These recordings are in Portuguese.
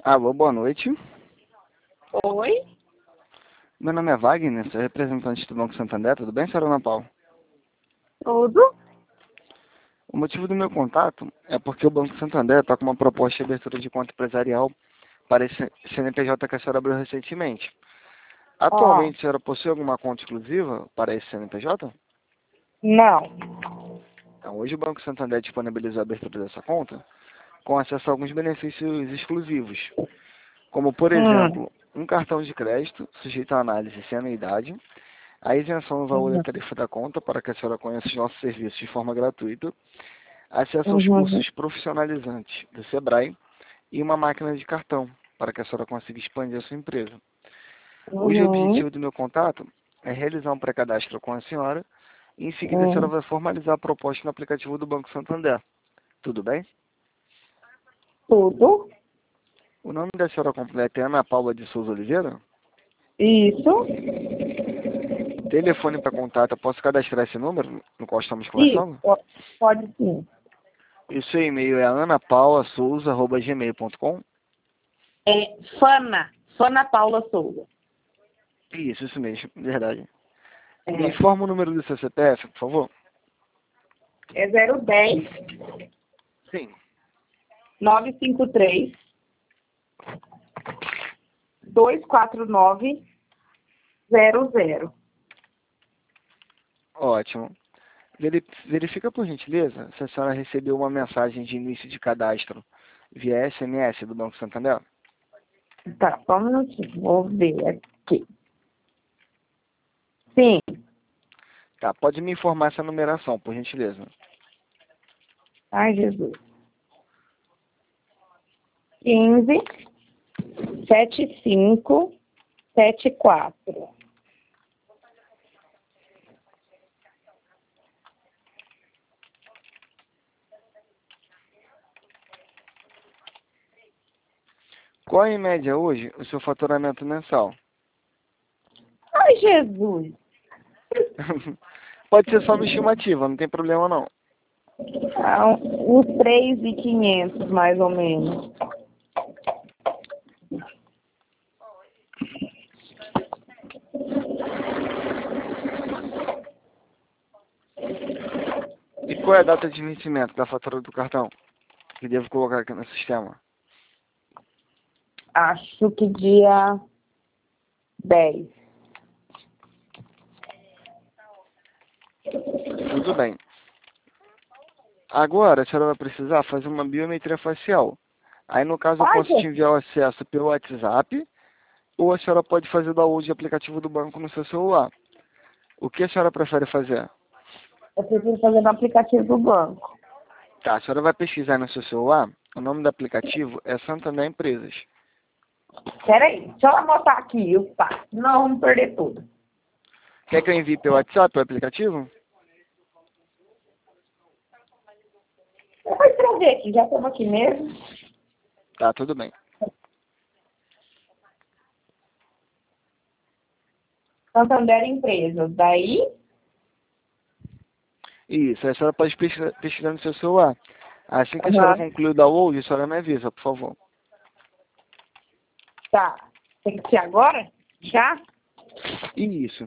Alô, boa noite. Oi? Meu nome é Wagner, sou representante do Banco Santander, tudo bem, senhora Ana Paula? Tudo? O motivo do meu contato é porque o Banco Santander está com uma proposta de abertura de conta empresarial para esse CNPJ que a senhora abriu recentemente. Ó, Atualmente, a senhora possui alguma conta exclusiva para esse CNPJ? não. Então, hoje o Banco Santander disponibilizou a abertura dessa conta com acesso a alguns benefícios exclusivos, como, por Hum. exemplo, um cartão de crédito sujeito à análise sem anuidade, a isenção no valor da Uhum. tarifa da conta para que a senhora conheça os nossos serviços de forma gratuita, acesso aos Uhum. cursos profissionalizantes do Sebrae e uma máquina de cartão para que a senhora consiga expandir a sua empresa. Hoje o Uhum. objetivo do meu contato é realizar um pré-cadastro com a senhora e em seguida a senhora Uhum. vai formalizar a proposta no aplicativo do Banco Santander. Tudo bem? Tudo? O nome da senhora completa é Ana Paula de Souza Oliveira? Isso? Telefone para contato, eu posso cadastrar esse número no qual estamos Isso. conversando? Pode sim. E o seu e-mail é anapaula.souza@gmail.com? É Fana. Fana Paula Souza. Isso mesmo, verdade. Me É, informa o número do seu CPF, por favor. é 010 Sim. 953 249 00. Ótimo. Verifica por gentileza se a senhora recebeu uma mensagem de início de cadastro via SMS do Banco Santander. Tá, só um minutinho. Vou ver aqui. Sim. Tá, pode me informar essa numeração, por gentileza. Ai, Jesus. 15 75 74. Qual é, em média, hoje, o seu faturamento mensal? Ai, Jesus. Pode ser só uma estimativa, não tem problema não. Uns 3.500 mais ou menos. E qual é a data de vencimento da fatura do cartão? Que devo colocar aqui no sistema. Acho que dia 10. Tudo bem. Agora, a senhora vai precisar fazer uma biometria facial. Aí, no caso, eu Ai, posso te enviar o acesso pelo WhatsApp, ou a senhora pode fazer o download de aplicativo do banco no seu celular. O que a senhora prefere fazer? eu preciso fazer no aplicativo do banco. Tá, a senhora vai pesquisar no seu celular, o nome do aplicativo é Santander Empresas. Peraí, deixa eu anotar aqui os passos. Não, vamos perder tudo. Quer que eu envie pelo WhatsApp o aplicativo? Eu vou escrever aqui, já estamos aqui mesmo. Tá, tudo bem. Santander Empresas. Daí, Isso, a senhora pode pesquisar no seu celular. Assim que a senhora aham, concluir o download, a senhora me avisa, por favor. tá. Tem que ser agora? Já? Isso.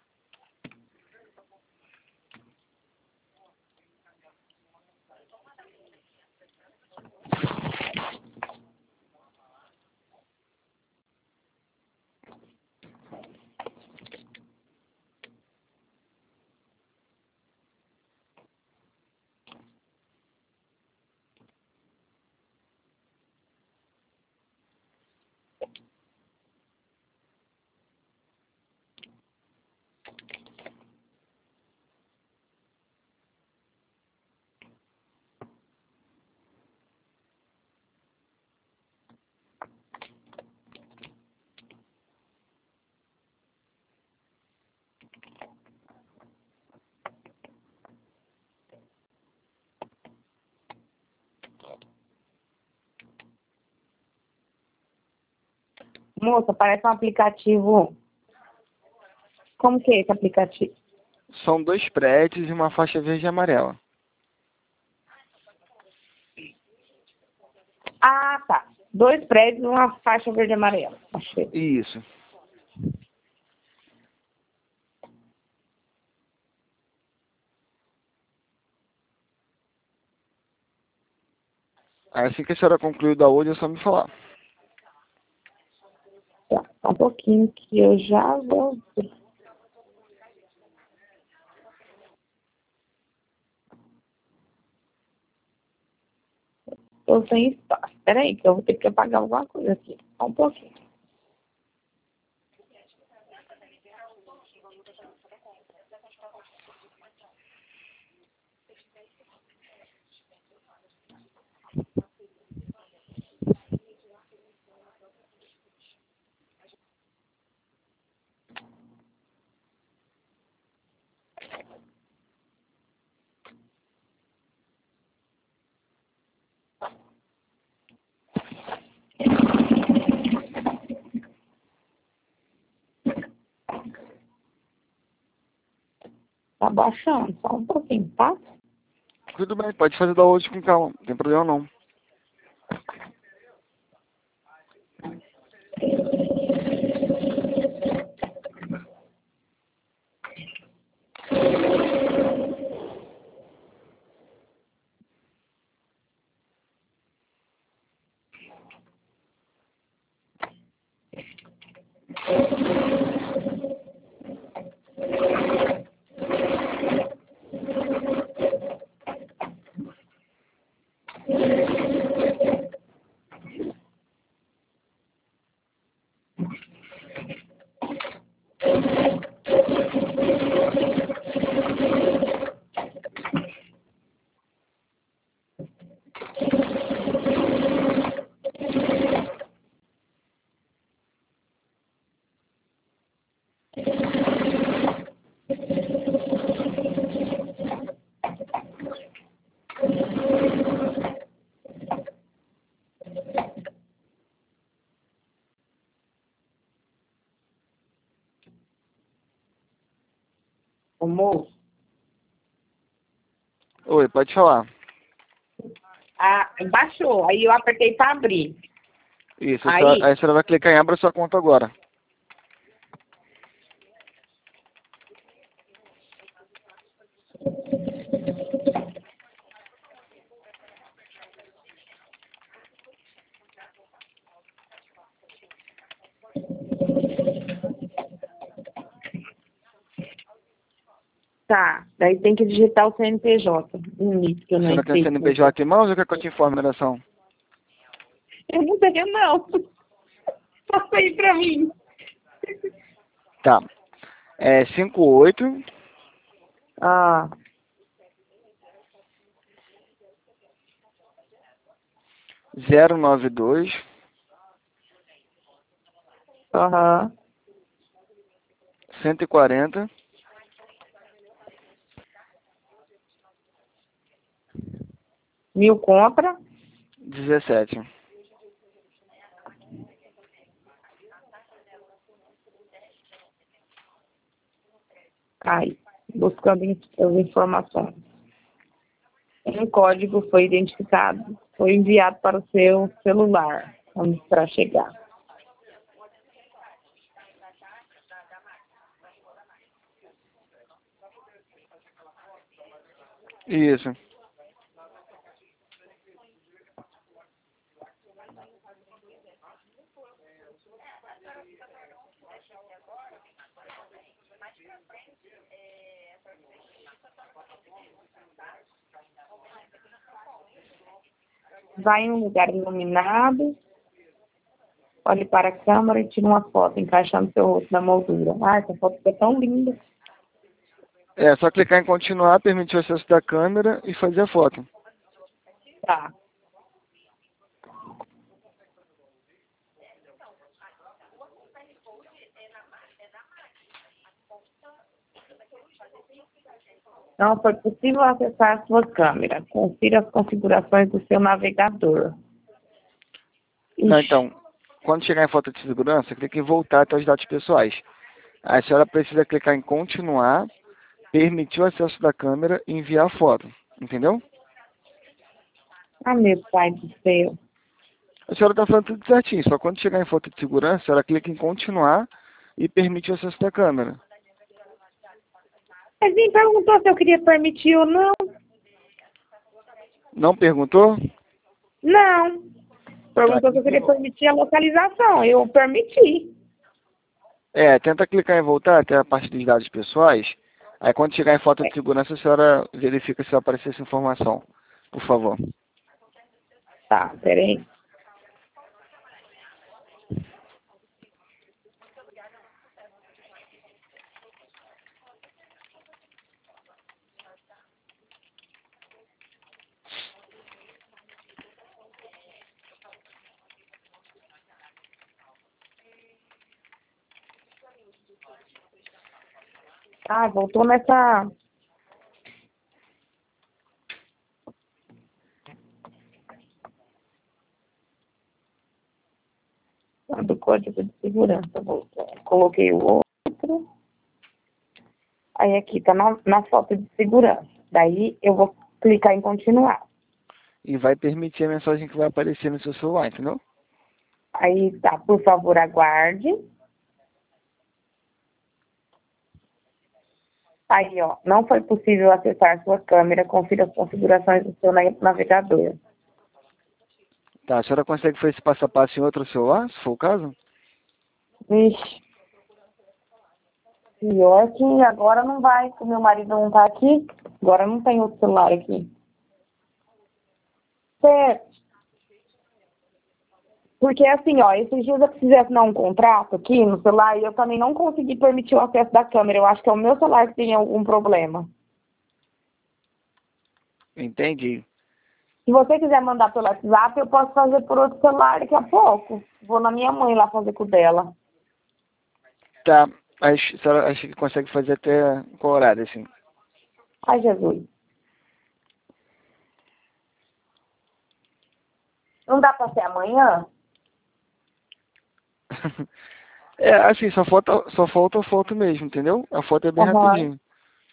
Moça, parece um aplicativo. Como que é esse aplicativo? São 2 prédios e uma faixa verde e amarela. Ah, tá. 2 prédios e uma faixa verde e amarela. Achei. Isso. Aí assim que a senhora concluir o download, é só me falar. Tá, só um pouquinho que eu já vou ver. Tô sem espaço. Espera aí, que eu vou ter que apagar alguma coisa aqui. Só um pouquinho. Tá baixando, só um pouquinho, tá? Tudo bem, pode fazer o download com calma, não tem problema não. Ô, moço. Oi, pode falar. Ah, baixou. Aí eu apertei para abrir. Isso, Aí, aí a senhora vai clicar em abra sua conta agora. tá. Daí tem que digitar o CNPJ. Bonito, que eu A não senhora tem sei. CNPJ em mãos ou quer que eu te informe a numeração? Eu não tenho, não. Passa aí pra mim. Tá. É 58 Ah, 092 aham. 140 Mil compra. 17. Aí, buscando as informações. Um código foi identificado. Foi enviado para o seu celular. Vamos para chegar. Isso. Vai em um lugar iluminado. Olhe para a câmera e tire uma foto, encaixando seu rosto na moldura. Ah, essa foto ficou tão linda. É só clicar em continuar, permitir o acesso da câmera e fazer a foto. Tá. Não foi possível acessar a sua câmera. Confira as configurações do seu navegador. Não, Ixi, então, quando chegar em foto de segurança, clique em voltar até os dados pessoais. Aí a senhora precisa clicar em continuar, permitir o acesso da câmera e enviar a foto. Entendeu? ah, meu pai do céu. A senhora está falando tudo certinho, só quando chegar em foto de segurança, a senhora clica em continuar e permite o acesso da câmera. Mas nem perguntou se eu queria permitir ou não. Não perguntou? Não. Tá, Perguntou se eu clica em queria permitir a localização. Eu permiti. tenta clicar em voltar até a parte dos dados pessoais. Aí quando chegar em foto de segurança, a senhora verifica se vai aparecer essa informação. Por favor. Tá, peraí. Ah, voltou nessa... do código de segurança. Voltou. Coloquei o outro. Aí aqui tá na foto de segurança. Daí eu vou clicar em continuar. E vai permitir a mensagem que vai aparecer no seu celular, entendeu? Aí tá, por favor, aguarde. Aí, ó, não foi possível acessar sua câmera. Confira as configurações do seu navegador. Tá, a senhora consegue fazer esse passo a passo em outro celular, se for o caso? Vixe. Pior que agora não vai, que o meu marido não tá aqui. Agora não tem outro celular aqui. Certo. Porque assim, ó, esses dias eu precisei assinar um contrato aqui no celular e eu também não consegui permitir o acesso da câmera. Eu acho que é o meu celular que tem algum problema. Entendi. Se você quiser mandar pelo WhatsApp, eu posso fazer por outro celular daqui a pouco. Vou na minha mãe lá fazer com o dela. Tá, a senhora acha que consegue fazer até qual horário, assim? Ai, Jesus. Não dá pra ser amanhã? É, assim, só falta a foto mesmo, entendeu? A foto é bem Aham. rapidinho.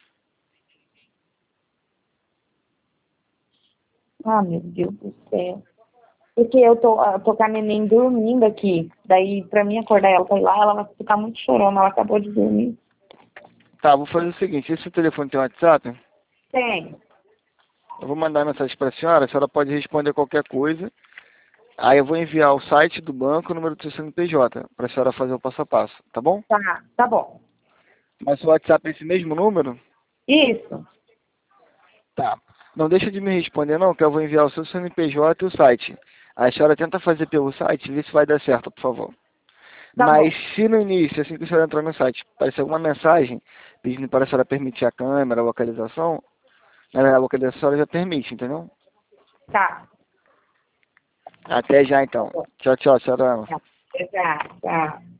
Ah, meu Deus do céu. Porque eu tô com a neném dormindo aqui. Daí, pra mim acordar ela pra ir lá, ela vai ficar muito chorando. Ela acabou de dormir. Tá, vou fazer o seguinte, esse telefone tem WhatsApp, Tem. eu vou mandar mensagem para a senhora pode responder qualquer coisa. Aí eu vou enviar o site do banco e o número do seu CNPJ, para a senhora fazer o passo a passo, tá bom? Tá bom. Mas o WhatsApp é esse mesmo número? Isso. Tá. Não deixa de me responder não, que eu vou enviar o seu CNPJ e o site. Aí a senhora tenta fazer pelo site e vê se vai dar certo, por favor. Tá Mas bom. se no início, assim que a senhora entrar no site, aparecer alguma mensagem pedindo para a senhora permitir a câmera, a localização, a localização a senhora já permite, entendeu? Tá. Até já Tá então. bom. Tchau, tchau, senhora Ana. Tá. Já. Tá.